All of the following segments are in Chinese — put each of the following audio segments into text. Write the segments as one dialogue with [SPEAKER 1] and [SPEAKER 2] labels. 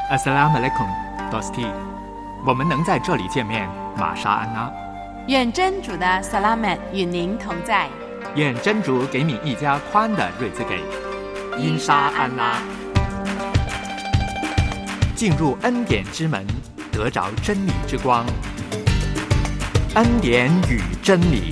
[SPEAKER 1] Assalamualaikum, Dosti。我们能在这里见面，玛莎安拉。
[SPEAKER 2] 愿真主的萨拉曼与您同在。
[SPEAKER 1] 愿真主给你一家宽的日子给。因沙安拉。进入恩典之门，得着真理之光。恩典与真理。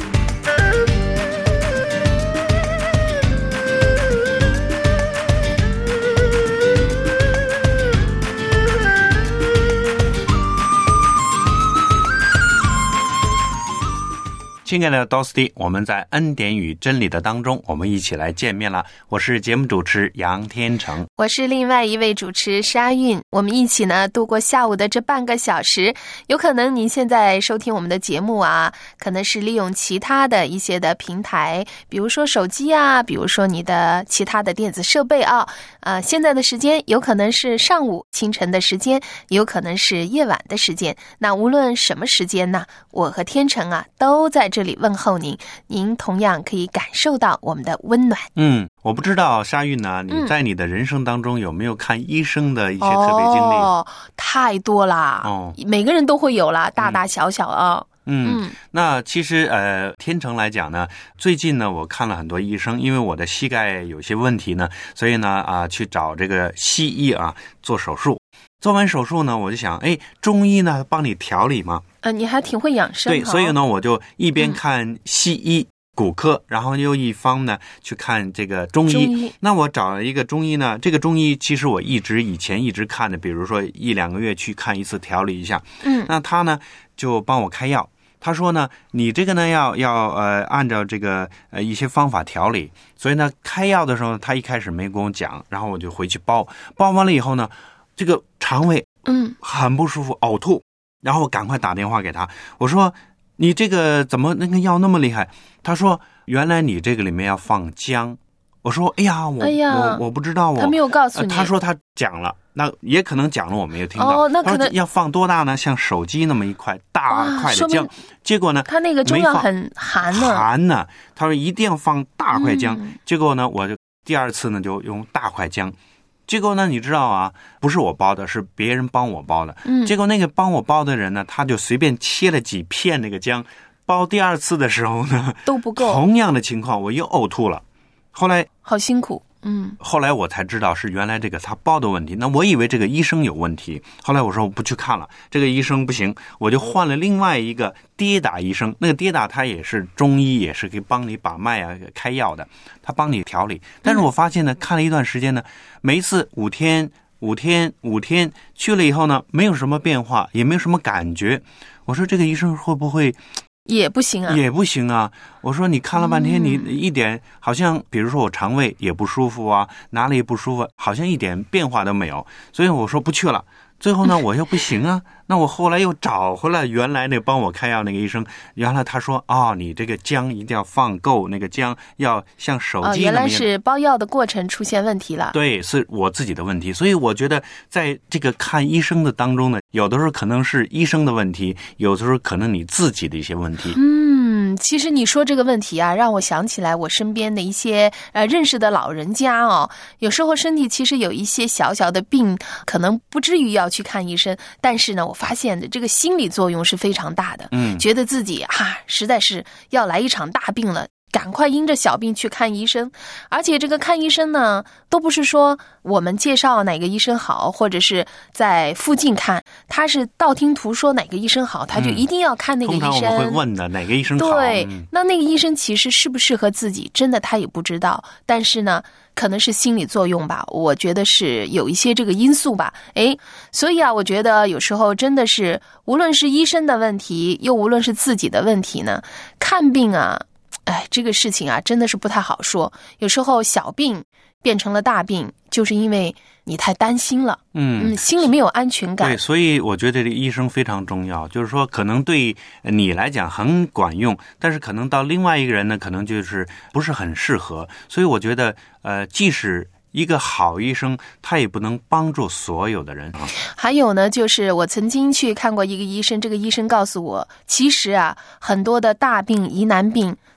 [SPEAKER 3] 亲爱的 Dosti， 我们在恩典与真理的当中，我们一起来见面了。我是节目主持杨天成，
[SPEAKER 4] 我是另外一位主持沙韵。我们一起呢度过下午的这半个小时。有可能您现在收听我们的节目啊，可能是利用其他的一些的平台，比如说手机啊，比如说你的其他的电子设备啊。现在的时间有可能是上午清晨的时间，有可能是夜晚的时间。那无论什么时间呢，我和天成啊都在这里问候您，您同样可以感受到我们的温暖。
[SPEAKER 3] 我不知道沙韵呢，你在你的人生当中有没有看医生的一些特别经历？
[SPEAKER 4] 太多啦，每个人都会有啦，大大小小啊。
[SPEAKER 3] 那其实天成来讲呢，最近呢我看了很多医生，因为我的膝盖有些问题呢，所以呢去找这个西医啊做手术。做完手术呢，我就想，中医呢帮你调理嘛。
[SPEAKER 4] 你还挺会养生。
[SPEAKER 3] 对，所以呢我就一边看西医骨科，然后又一方呢去看这个中医。那我找了一个中医呢，这个中医其实我以前一直看的，比如说1-2个月去看一次调理一下。那他呢就帮我开药。他说呢，你这个呢要按照这个一些方法调理，所以呢开药的时候他一开始没跟我讲，然后我就回去包完了以后呢，这个肠胃很不舒服，呕吐，然后我赶快打电话给他，我说你这个怎么那个药那么厉害？他说原来你这个里面要放姜。我说我不知道，
[SPEAKER 4] 他没有告诉你。
[SPEAKER 3] 他说他讲了，那也可能讲了我没有听到。
[SPEAKER 4] 那可能
[SPEAKER 3] 要放多大呢？像手机那么一块大块的姜。结果呢，
[SPEAKER 4] 他那个中药很寒
[SPEAKER 3] 呢。他说一定要放大块姜。结果呢，我就第二次呢就用大块姜。结果呢，你知道啊，不是我包的，是别人帮我包的。结果那个帮我包的人呢，他就随便切了几片那个姜，包第二次的时候呢
[SPEAKER 4] 都不够。
[SPEAKER 3] 同样的情况，我又呕吐了。后来
[SPEAKER 4] 好辛苦。
[SPEAKER 3] 后来我才知道是原来这个他包的问题，那我以为这个医生有问题。后来我说我不去看了，这个医生不行，我就换了另外一个跌打医生。那个跌打他也是中医，也是可以帮你把脉啊开药的，他帮你调理。但是我发现呢，看了一段时间呢，每一次5天去了以后呢，没有什么变化，也没有什么感觉。我说这个医生会不会
[SPEAKER 4] 也不行啊？我说你看了半天，你一点好像，比如说我肠胃也不舒服啊，哪里不舒服，好像一点变化都没有。所以我说不去了。最后呢，我又不行啊，那我后来又找回了原来那帮我开药那个医生。原来他说你这个姜一定要放够，那个姜要像手机那么原来是包药的过程出现问题了。
[SPEAKER 3] 对，是我自己的问题。所以我觉得在这个看医生的当中呢，有的时候可能是医生的问题，有的时候可能你自己的一些问题。
[SPEAKER 4] 其实你说这个问题啊，让我想起来我身边的一些认识的老人家哦，有时候身体其实有一些小小的病，可能不至于要去看医生，但是呢，我发现的这个心理作用是非常大的。觉得自己实在是要来一场大病了，赶快因着小病去看医生。而且这个看医生呢，都不是说我们介绍哪个医生好，或者是在附近看，他是道听途说哪个医生好，他就一定要看那个医生。
[SPEAKER 3] 通常我们会问的哪个医生好。
[SPEAKER 4] 对，那个医生其实适不适合自己，真的他也不知道。但是呢，可能是心理作用吧，我觉得是有一些这个因素吧。所以我觉得有时候真的是，无论是医生的问题，又无论是自己的问题呢，看病啊，这个事情啊，真的是不太好说。有时候小病变成了大病，就是因为你太担心了，心里没有安全感。
[SPEAKER 3] 对，所以我觉得这个医生非常重要，就是说可能对你来讲很管用，但是可能到另外一个人呢，可能就是不是很适合。所以我觉得即使一个好医生，他也不能帮助所有的人。
[SPEAKER 4] 还有呢，就是我曾经去看过一个医生，这个医生告诉我，其实很多的大病疑难病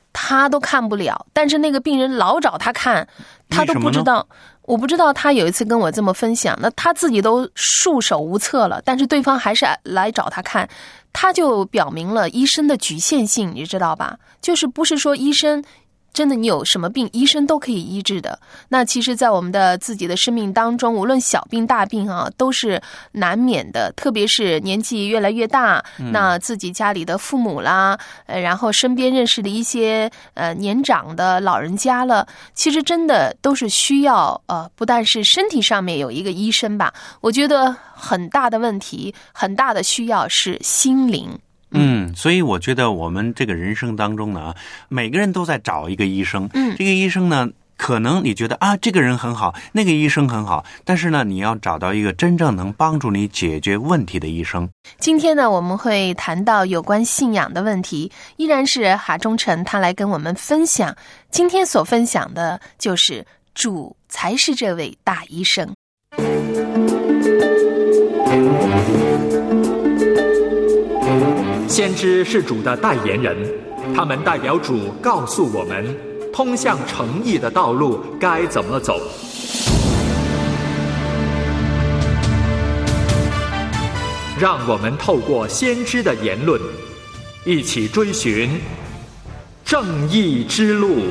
[SPEAKER 4] 他都看不了，但是那个病人老找他看，他都不知道。我不知道，他有一次跟我这么分享，那他自己都束手无策了，但是对方还是来找他看，他就表明了医生的局限性，你知道吧？就是不是说医生真的你有什么病医生都可以医治的。那其实在我们的自己的生命当中，无论小病大病啊，都是难免的，特别是年纪越来越大，那自己家里的父母啦，然后身边认识的一些年长的老人家了，其实真的都是需要不但是身体上面有一个医生吧，我觉得很大的问题，很大的需要是心灵。
[SPEAKER 3] 所以我觉得我们这个人生当中呢，每个人都在找一个医生。这个医生呢，可能你觉得这个人很好，那个医生很好，但是呢，你要找到一个真正能帮助你解决问题的医生。
[SPEAKER 4] 今天呢，我们会谈到有关信仰的问题，依然是哈忠诚他来跟我们分享。今天所分享的就是主才是这位大医生。
[SPEAKER 1] 先知是主的代言人，他们代表主告诉我们通向诚意的道路该怎么走。让我们透过先知的言论，一起追寻正义之路。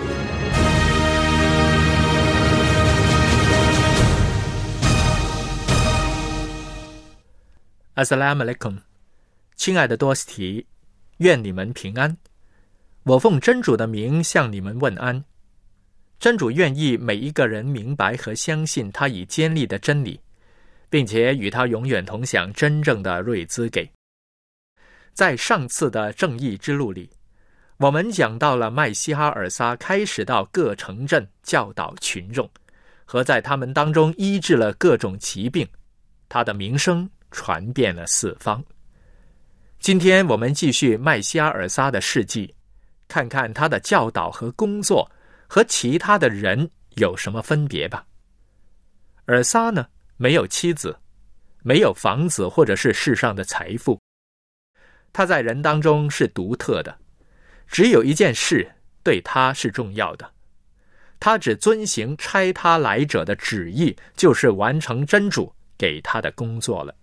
[SPEAKER 5] Assalamu alaikum， 亲爱的多斯提，愿你们平安。我奉真主的名向你们问安。真主愿意每一个人明白和相信他已建立的真理，并且与他永远同享真正的瑞兹给。在上次的正义之路里，我们讲到了麦西哈尔撒开始到各城镇教导群众，和在他们当中医治了各种疾病，他的名声传遍了四方。今天我们继续麦西哈尔撒的事迹，看看他的教导和工作和其他的人有什么分别吧。尔撒呢，没有妻子，没有房子或者是世上的财富，他在人当中是独特的，只有一件事对他是重要的，他只遵行差他来者的旨意，就是完成真主给他的工作了。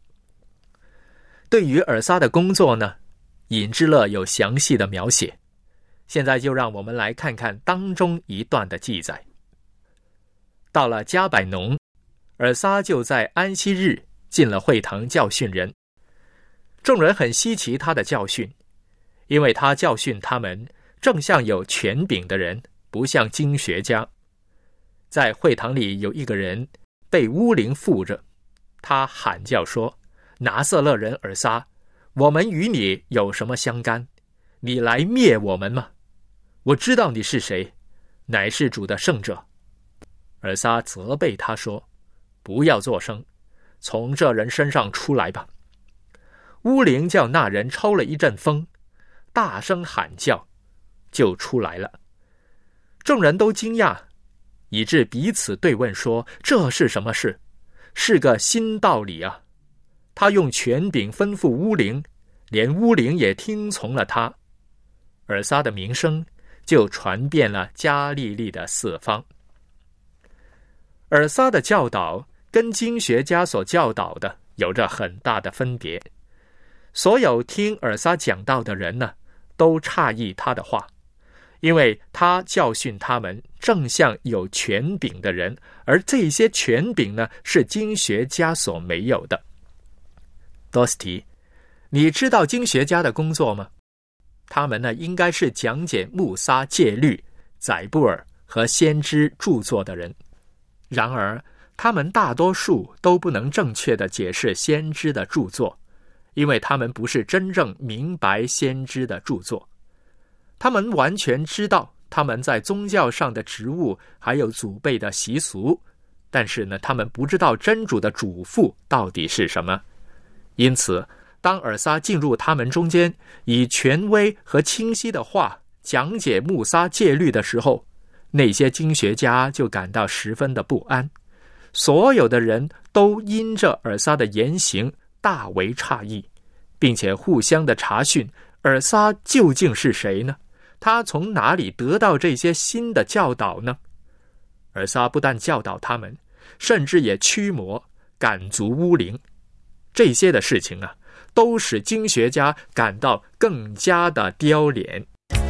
[SPEAKER 5] 对于尔撒的工作呢，尹之乐有详细的描写，现在就让我们来看看当中一段的记载。到了加百农，尔撒就在安息日进了会堂教训人。众人很稀奇他的教训，因为他教训他们正像有权柄的人，不像经学家。在会堂里有一个人被污灵附着，他喊叫说：拿撒勒人尔撒，我们与你有什么相干？你来灭我们吗？我知道你是谁，乃是主的圣者。尔撒责备他说：不要作声，从这人身上出来吧。污灵叫那人抽了一阵风，大声喊叫，就出来了。众人都惊讶，以致彼此对问说：这是什么事？是个新道理啊！他用权柄吩咐污灵，连污灵也听从了他。尔撒的名声就传遍了加利利的四方。尔撒的教导跟经学家所教导的有着很大的分别。所有听尔撒讲道的人呢，都诧异他的话，因为他教训他们正像有权柄的人，而这些权柄呢，是经学家所没有的。多斯提，你知道经学家的工作吗？他们呢，应该是讲解穆撒戒律、宰布尔和先知著作的人。然而，他们大多数都不能正确地解释先知的著作，因为他们不是真正明白先知的著作。他们完全知道他们在宗教上的职务，还有祖辈的习俗，但是呢，他们不知道真主的嘱咐到底是什么。因此，当尔撒进入他们中间，以权威和清晰的话讲解穆撒戒律的时候，那些经学家就感到十分的不安。所有的人都因着尔撒的言行大为诧异，并且互相的查询尔撒究竟是谁呢？ 他从哪里得到这些新的教导呢？尔撒不但教导他们，甚至也驱魔赶逐污灵。这些的事情啊，都使经学家感到更加的丢脸。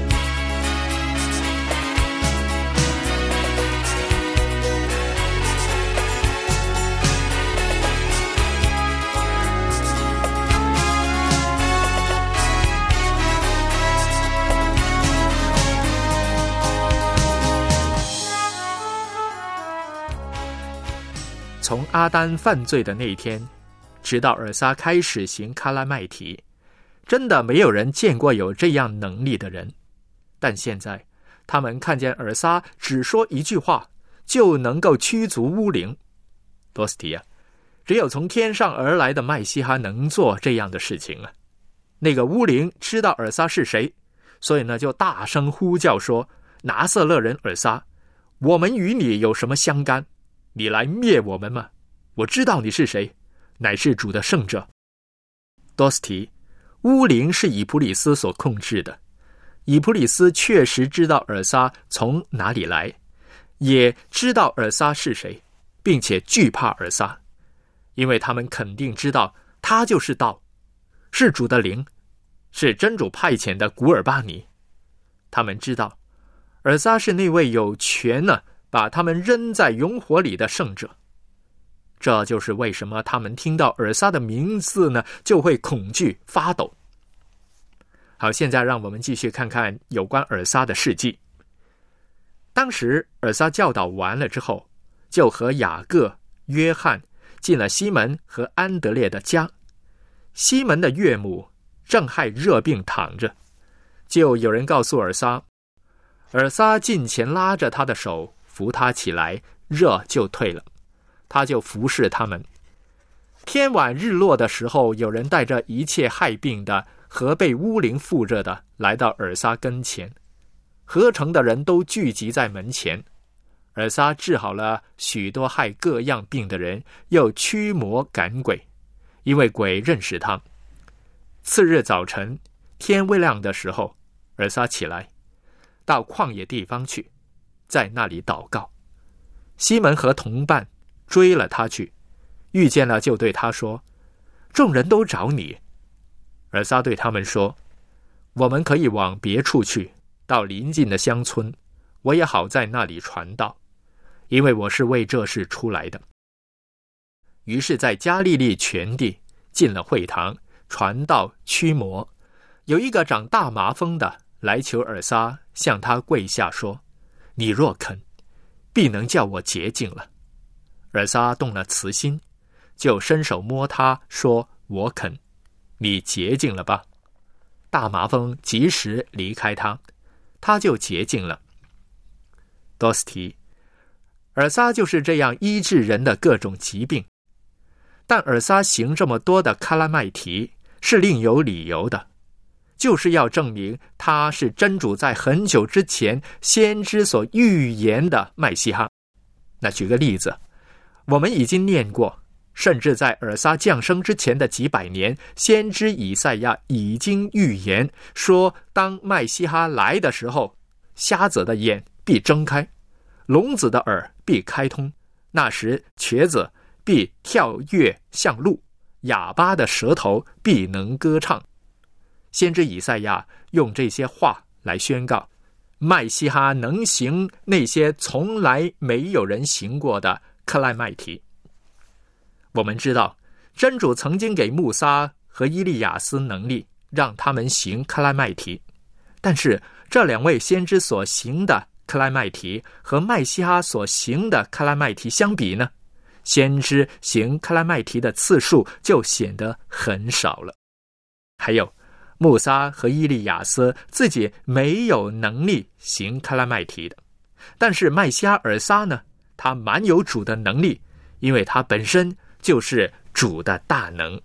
[SPEAKER 5] 从阿丹犯罪的那一天，直到尔撒开始行卡拉麦提，真的没有人见过有这样能力的人。但现在他们看见尔撒只说一句话就能够驱逐污灵。多斯提啊，只有从天上而来的麦西哈能做这样的事情啊。那个污灵知道尔撒是谁，所以呢就大声呼叫说，拿撒勒人尔撒，我们与你有什么相干？你来灭我们吗？我知道你是谁，乃是主的圣者。多斯提，污灵是以普里斯所控制的。以普里斯确实知道尔撒从哪里来，也知道尔撒是谁，并且惧怕尔撒，因为他们肯定知道他就是道，是主的灵，是真主派遣的古尔巴尼。他们知道尔撒是那位有权呢把他们扔在熔火里的圣者。这就是为什么他们听到尔撒的名字呢就会恐惧发抖。好，现在让我们继续看看有关尔撒的事迹。当时尔撒教导完了之后，就和雅各、约翰进了西门和安德烈的家。西门的岳母正害热病躺着，就有人告诉尔撒，尔撒近前拉着他的手扶他起来，热就退了，他就服侍他们。天晚日落的时候，有人带着一切害病的和被污灵附着的来到尔撒跟前，合城的人都聚集在门前。尔撒治好了许多害各样病的人，又驱魔赶鬼，因为鬼认识他。次日早晨，天未亮的时候，尔撒起来，到旷野地方去，在那里祷告。西门和同伴追了他去，遇见了就对他说，众人都找你。尔撒对他们说，我们可以往别处去，到邻近的乡村，我也好在那里传道，因为我是为这事出来的。于是在加利利全地进了会堂，传道驱魔。有一个长大麻风的来求尔撒，向他跪下说，你若肯，必能叫我洁净了。尔撒动了慈心，就伸手摸他说，我肯，你洁净了吧。大麻风及时离开他，他就洁净了。多斯提，尔撒就是这样医治人的各种疾病。但尔撒行这么多的卡拉麦提是另有理由的，就是要证明他是真主在很久之前先知所预言的麦西哈。那举个例子，我们已经念过，甚至在尔撒降生之前的几百年，先知以赛亚已经预言说，当麦西哈来的时候，瞎子的眼必睁开，聋子的耳必开通，那时瘸子必跳跃像鹿，哑巴的舌头必能歌唱。先知以赛亚用这些话来宣告，麦西哈能行那些从来没有人行过的克赖麦提。我们知道，真主曾经给穆撒和伊利亚斯能力，让他们行克赖麦提。但是这两位先知所行的克赖麦提和麦西哈所行的克赖麦提相比呢，先知行克赖麦提的次数就显得很少了。还有穆撒和伊利亚斯自己没有能力行克赖麦提的，但是麦西哈尔撒呢，他蛮有主的能力，因为他本身就是主的大能。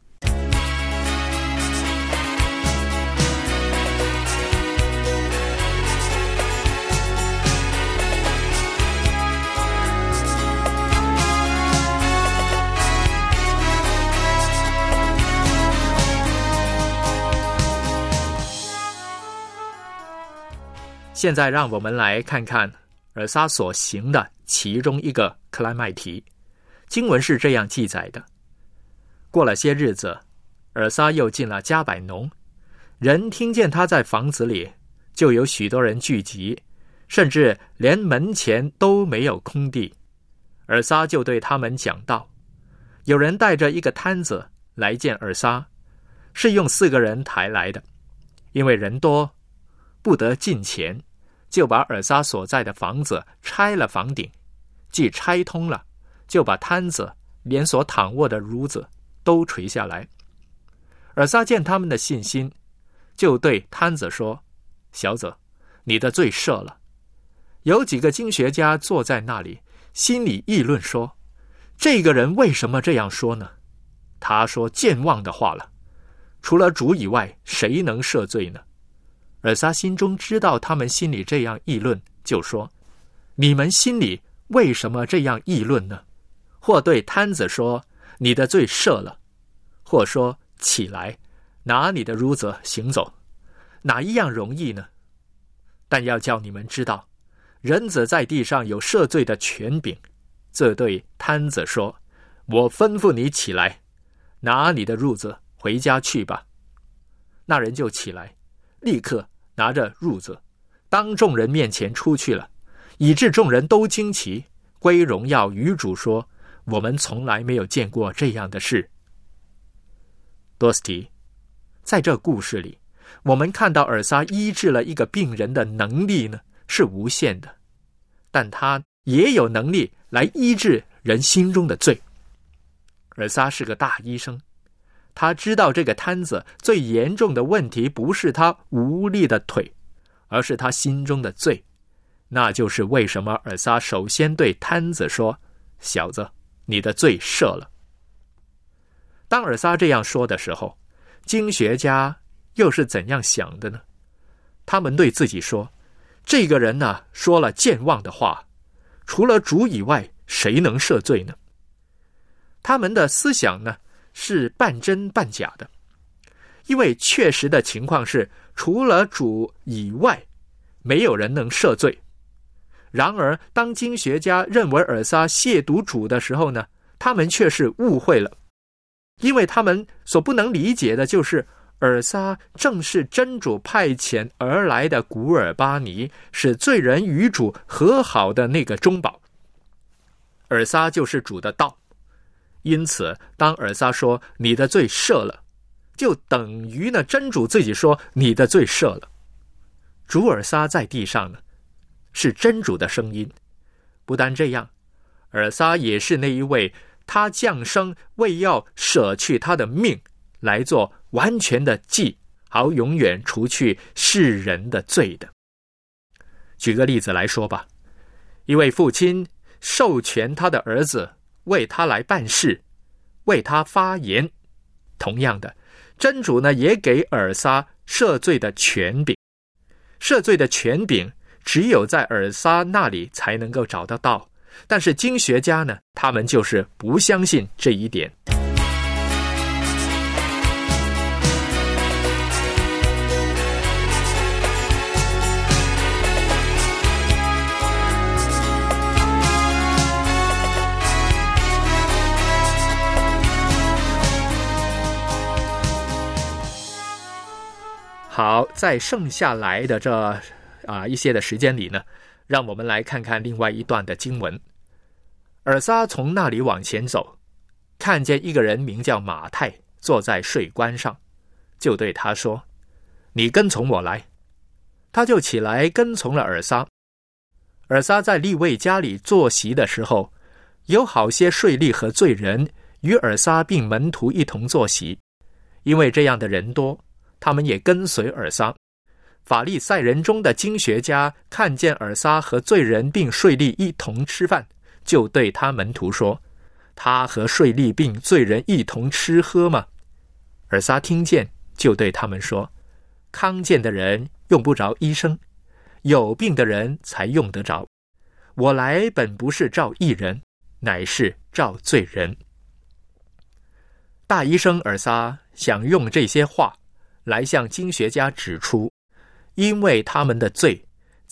[SPEAKER 5] 现在让我们来看看尔撒所行的其中一个克莱麦提。经文是这样记载的：过了些日子，尔撒又进了加百农，人听见他在房子里，就有许多人聚集，甚至连门前都没有空地。尔撒就对他们讲道。有人带着一个摊子来见尔撒，是用4个人抬来的，因为人多不得进前，就把尔撒所在的房子拆了房顶，既拆通了，就把摊子连所躺卧的褥子都垂下来。尔撒见他们的信心，就对摊子说：小子，你的罪赦了。有几个经学家坐在那里，心里议论说：这个人为什么这样说呢？他说健忘的话了，除了主以外，谁能赦罪呢？尔撒心中知道他们心里这样议论，就说：你们心里为什么这样议论呢？或对摊子说：你的罪赦了，或说：起来，拿你的褥子行走，哪一样容易呢？但要叫你们知道，人子在地上有赦罪的权柄。这对摊子说：我吩咐你起来，拿你的褥子回家去吧。那人就起来，立刻拿着褥子，当众人面前出去了，以致众人都惊奇，归荣耀于主说：我们从来没有见过这样的事。多斯提，在这故事里，我们看到尔撒医治了一个病人的能力呢，是无限的，但他也有能力来医治人心中的罪。尔撒是个大医生，他知道这个摊子最严重的问题不是他无力的腿，而是他心中的罪。那就是为什么尔撒首先对摊子说：小子，你的罪赦了。当尔撒这样说的时候，经学家又是怎样想的呢？他们对自己说：这个人呢，说了健忘的话，除了主以外，谁能赦罪呢？他们的思想呢，是半真半假的，因为确实的情况是，除了主以外，没有人能赦罪。然而，当经学家认为尔撒亵渎主的时候呢，他们却是误会了，因为他们所不能理解的就是，尔撒正是真主派遣而来的古尔巴尼，使罪人与主和好的那个中保。尔撒就是主的道，因此当尔撒说你的罪赦了，就等于呢真主自己说你的罪赦了。主尔撒在地上呢，是真主的声音。不单这样，尔撒也是那一位他降生为要舍去他的命，来做完全的祭，好永远除去世人的罪的。举个例子来说吧，一位父亲授权他的儿子为他来办事，为他发言。同样的，真主呢也给尔撒赦罪的权柄。赦罪的权柄只有在尔撒那里才能够找得到，但是经学家呢，他们就是不相信这一点。好，在剩下来的这一些的时间里呢，让我们来看看另外一段的经文。尔撒从那里往前走，看见一个人名叫马太坐在税关上，就对他说：你跟从我来。他就起来跟从了尔撒。尔撒在利未家里坐席的时候，有好些税吏和罪人与尔撒并门徒一同坐席，因为这样的人多，他们也跟随尔撒。法利赛人中的经学家看见尔撒和罪人并税吏一同吃饭，就对他门徒说：他和税吏并罪人一同吃喝吗？尔撒听见，就对他们说：康健的人用不着医生，有病的人才用得着。我来本不是召义人，乃是召罪人。大医生尔撒想用这些话来向经学家指出，因为他们的罪，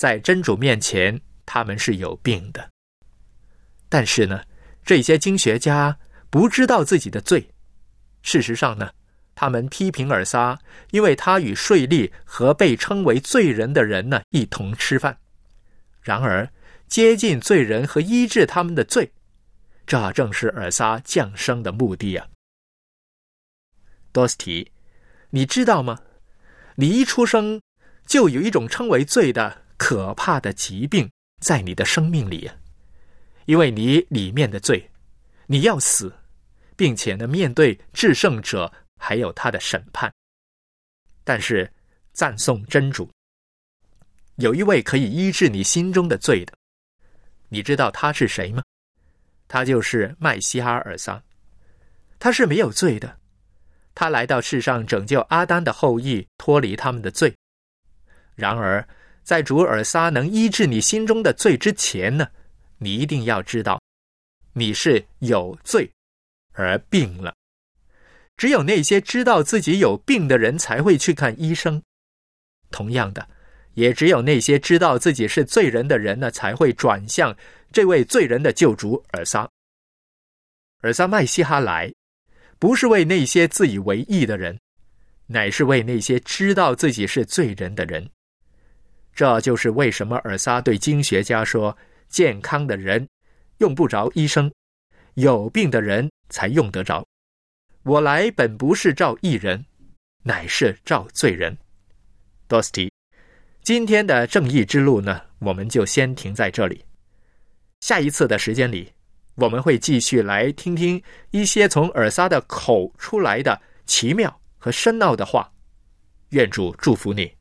[SPEAKER 5] 在真主面前他们是有病的。但是呢，这些经学家不知道自己的罪。事实上呢，他们批评尔撒，因为他与税吏和被称为罪人的人呢一同吃饭。然而接近罪人和医治他们的罪，这正是尔撒降生的目的啊。多斯提，你知道吗？你一出生就有一种称为罪的可怕的疾病在你的生命里啊，因为你里面的罪，你要死，并且呢面对至圣者还有他的审判。但是赞颂真主，有一位可以医治你心中的罪的。你知道他是谁吗？他就是麦西哈尔撒。他是没有罪的，他来到世上拯救阿丹的后裔，脱离他们的罪。然而在主尔撒能医治你心中的罪之前呢，你一定要知道你是有罪而病了。只有那些知道自己有病的人才会去看医生。同样的，也只有那些知道自己是罪人的人呢，才会转向这位罪人的救主尔撒。尔撒麦西哈来，不是为那些自以为义的人，乃是为那些知道自己是罪人的人。这就是为什么尔撒对经学家说，健康的人用不着医生，有病的人才用得着。我来本不是召义人，乃是召罪人。多斯提，今天的正义之路呢，我们就先停在这里。下一次的时间里，我们会继续来听听一些从尔撒的口出来的奇妙和深奥的话。愿主祝福你。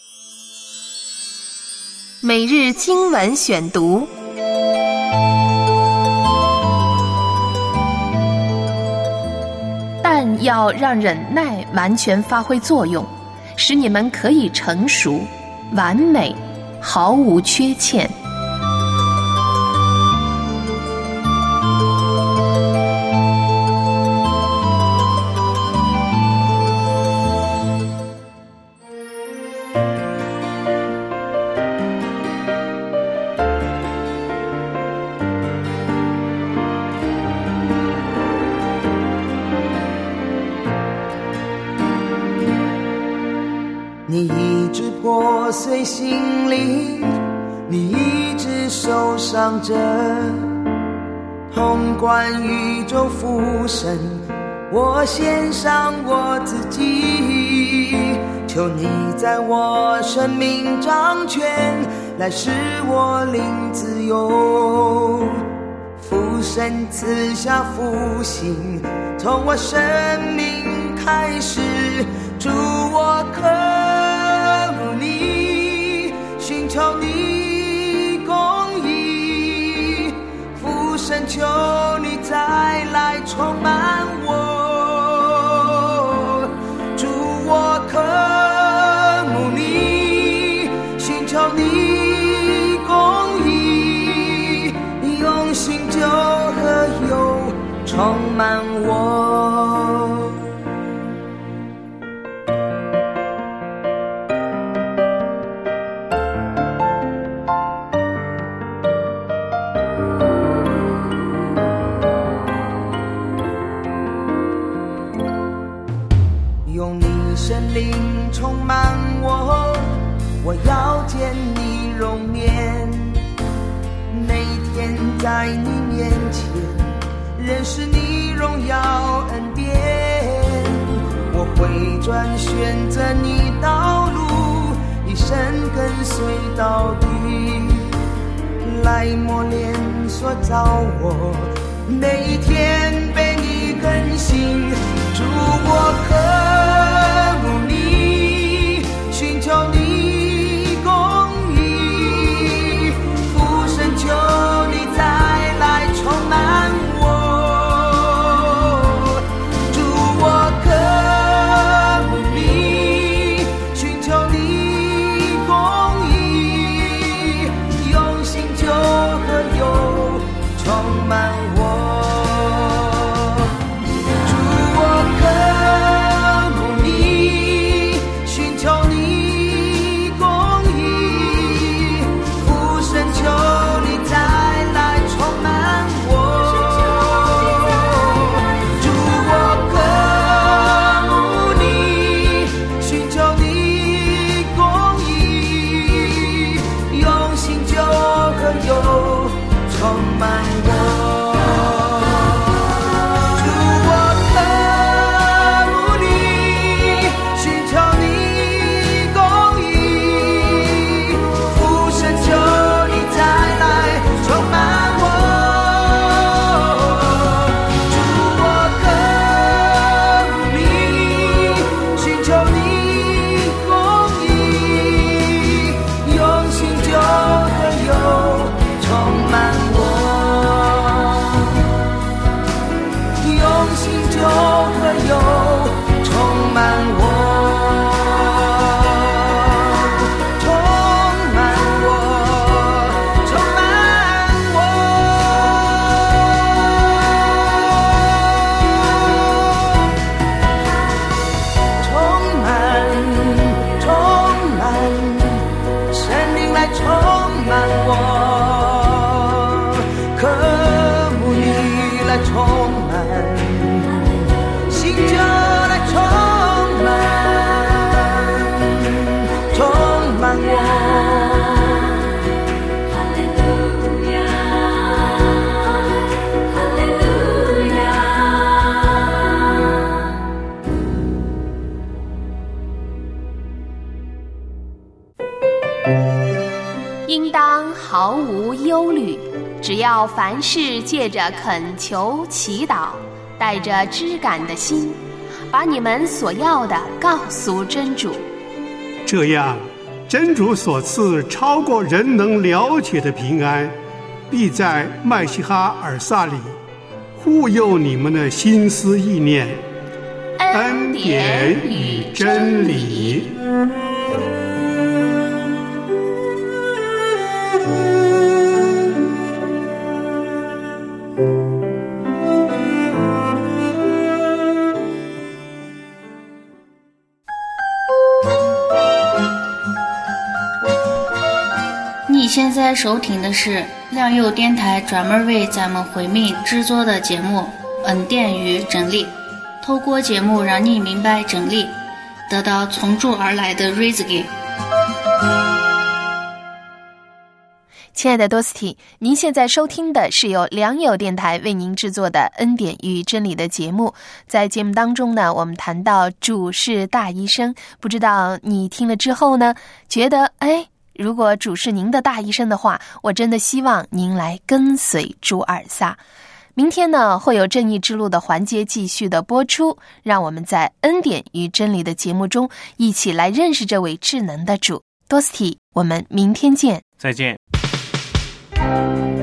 [SPEAKER 4] 每日经文选读，但要让忍耐完全发挥作用，使你们可以成熟、完美，毫无缺欠。
[SPEAKER 6] 你一直破碎心灵，你一直受伤着，统管宇宙父神，我献上我自己，求你在我生命掌权，来使我领自由。父神赐下复兴，从我生命开始，主我渴慕你，寻求你公义，父神求你再来充满我，主我渴慕你，寻求你公义，用新酒和油充满我。用你神灵充满我，我要见你容颜，每天在你面前认识你荣耀恩典，我会转选择你道路，一生跟随到底，来磨练塑造我，每一天被你更新，主我渴慕你，寻求你公义，父神求你再来充满我，主我渴慕你，寻求你公义，用新酒和油充满我。 我。主，我渴慕你，寻求你公义，父神求你再来充满我。主，我渴慕你，寻求你公义，用心就会有充满我，用心就会有充满我，充满我，充满我，充满，充满，圣灵来充满我，渴慕你来充满，心就来充满，充满我。
[SPEAKER 4] 应当毫无忧虑，只要凡事借着恳求祈祷，带着知感的心，把你们所要的告诉真主。
[SPEAKER 7] 这样，真主所赐超过人能了解的平安，必在麦西哈尔萨里护佑你们的心思意念。恩典与真理。
[SPEAKER 8] 你现在收听的是良友电台专门为咱们回民制作的节目《恩典与真理》，透过节目让你明白真理，得到从主而来的瑞兹给。
[SPEAKER 4] 亲爱的多斯蒂，您现在收听的是由良友电台为您制作的恩典与真理的节目。在节目当中呢，我们谈到主是大医生，不知道你听了之后呢，觉得如果主是您的大医生的话，我真的希望您来跟随主尔撒。明天呢，会有正义之路的环节继续的播出，让我们在恩典与真理的节目中一起来认识这位智能的主。多斯蒂，我们明天见。
[SPEAKER 3] 再见。